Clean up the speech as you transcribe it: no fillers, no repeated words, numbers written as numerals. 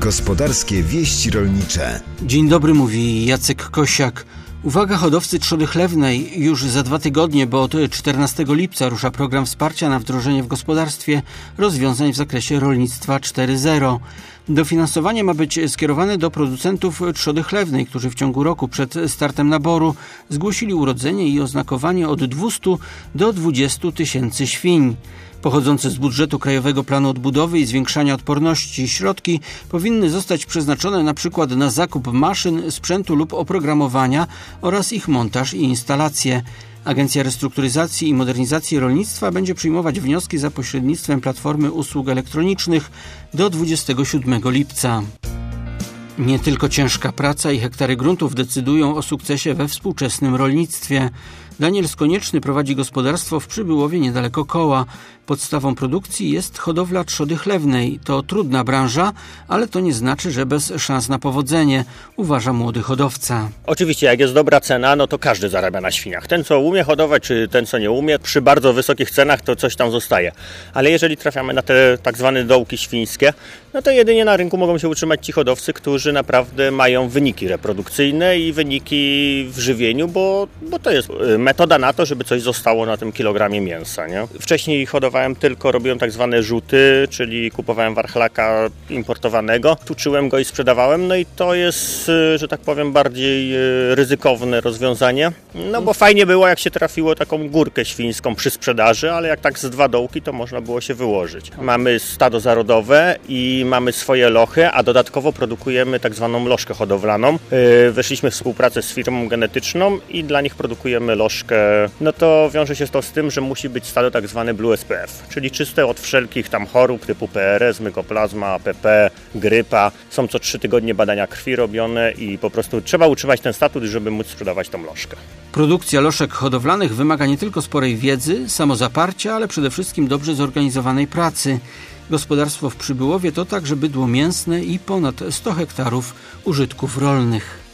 Gospodarskie wieści rolnicze. Dzień dobry, mówi Jacek Kosiak. Uwaga hodowcy trzody chlewnej, już za 2 tygodnie, bo od 14 lipca rusza program wsparcia na wdrożenie w gospodarstwie rozwiązań w zakresie rolnictwa 4.0. Dofinansowanie ma być skierowane do producentów trzody chlewnej, którzy w ciągu roku przed startem naboru zgłosili urodzenie i oznakowanie od 200 do 20 tysięcy świń. Pochodzące z budżetu Krajowego Planu Odbudowy i Zwiększania Odporności środki powinny zostać przeznaczone na przykład na zakup maszyn, sprzętu lub oprogramowania oraz ich montaż i instalację. Agencja Restrukturyzacji i Modernizacji Rolnictwa będzie przyjmować wnioski za pośrednictwem Platformy Usług Elektronicznych do 27 lipca. Nie tylko ciężka praca i hektary gruntów decydują o sukcesie we współczesnym rolnictwie. Daniel Skonieczny prowadzi gospodarstwo w Przybyłowie niedaleko Koła. Podstawą produkcji jest hodowla trzody chlewnej. To trudna branża, ale to nie znaczy, że bez szans na powodzenie, uważa młody hodowca. Oczywiście, jak jest dobra cena, no to każdy zarabia na świniach. Ten, co umie hodować, czy ten, co nie umie, przy bardzo wysokich cenach to coś tam zostaje. Ale jeżeli trafiamy na te tak zwane dołki świńskie, no to jedynie na rynku mogą się utrzymać ci hodowcy, którzy naprawdę mają wyniki reprodukcyjne i wyniki w żywieniu, bo to jest metoda na to, żeby coś zostało na tym kilogramie mięsa, nie? Wcześniej robiłem tak zwane rzuty, czyli kupowałem warchlaka importowanego, tuczyłem go i sprzedawałem, no i to jest, że tak powiem, bardziej ryzykowne rozwiązanie, no bo fajnie było, jak się trafiło taką górkę świńską przy sprzedaży, ale jak tak z 2 dołki, to można było się wyłożyć. Mamy stado zarodowe i mamy swoje lochy, a dodatkowo produkujemy tak zwaną lożkę hodowlaną. Weszliśmy w współpracę z firmą genetyczną i dla nich produkujemy lożkę. No to wiąże się to z tym, że musi być stado tak zwane Blue SPF, czyli czyste od wszelkich tam chorób typu PRS, mykoplazma, APP, grypa. Są co 3 tygodnie badania krwi robione i po prostu trzeba utrzymać ten statut, żeby móc sprzedawać tą lożkę. Produkcja lożek hodowlanych wymaga nie tylko sporej wiedzy, samozaparcia, ale przede wszystkim dobrze zorganizowanej pracy. Gospodarstwo w Przybyłowie to także bydło mięsne i ponad 100 hektarów użytków rolnych.